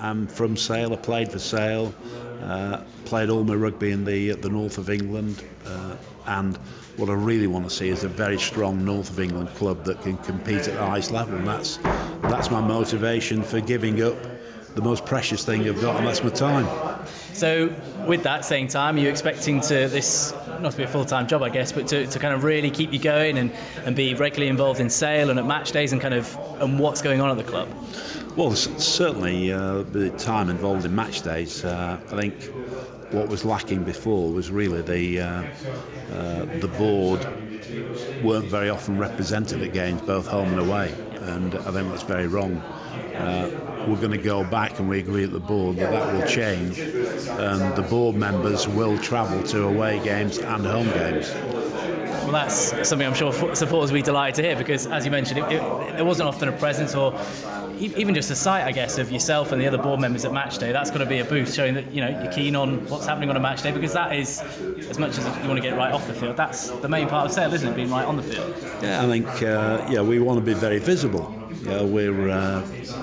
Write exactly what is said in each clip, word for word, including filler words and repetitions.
I'm from Sale. I played for Sale. Uh, played all my rugby in the the north of England, uh, and what I really want to see is a very strong north of England club that can compete at the highest level, and that's that's my motivation for giving up the most precious thing I've got, and that's my time. So with that same time, are you expecting to this not to be a full-time job, I guess, but to, to kind of really keep you going and, and be regularly involved in Sale and at match days and kind of and what's going on at the club? Well, certainly uh, the time involved in match days. Uh, I think what was lacking before was really the uh, uh, the board weren't very often represented at games, both home and away, and I think that's very wrong. Uh, we're going to go back, and we agree at the board that that will change, and the board members will travel to away games and home games. Well, that's something I'm sure supporters will be delighted to hear, because, as you mentioned, it, it, there wasn't often a presence or even just a sight, I guess, of yourself and the other board members at match day. That's got to be a boost, showing that, you know, you're keen on what's happening on a match day, because that is, as much as you want to get it right off the field, that's the main part of Sale, isn't it, being right on the field? Yeah, I think uh, yeah, we want to be very visible. Yeah, we're uh,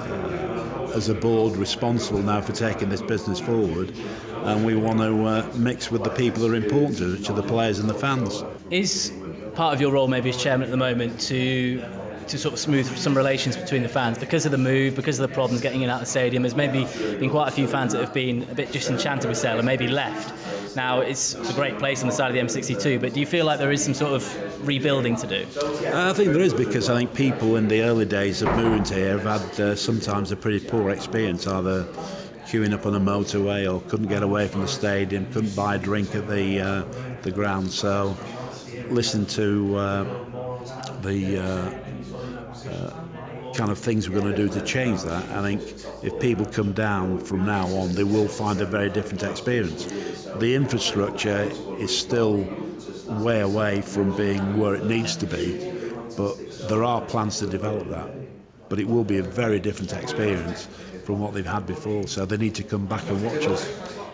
uh, as a board responsible now for taking this business forward, and we want to uh, mix with the people that are important to us, which are the players and the fans. Is part of your role maybe as chairman at the moment to to sort of smooth some relations between the fans because of the move, because of the problems getting in and out of the stadium? There's maybe been quite a few fans that have been a bit disenchanted with Sale and maybe left. Now, it's a great place on the side of the M sixty-two, but do you feel like there is some sort of rebuilding to do? I think there is, because I think people in the early days of moving to here have had uh, sometimes a pretty poor experience, either queuing up on a motorway or couldn't get away from the stadium, couldn't buy a drink at the uh, the ground. So listen to uh, the uh, uh, kind of things we're going to do to change that. I think if people come down from now on, they will find a very different experience. The infrastructure is still way away from being where it needs to be, but there are plans to develop that. But it will be a very different experience from what they've had before, so they need to come back and watch us.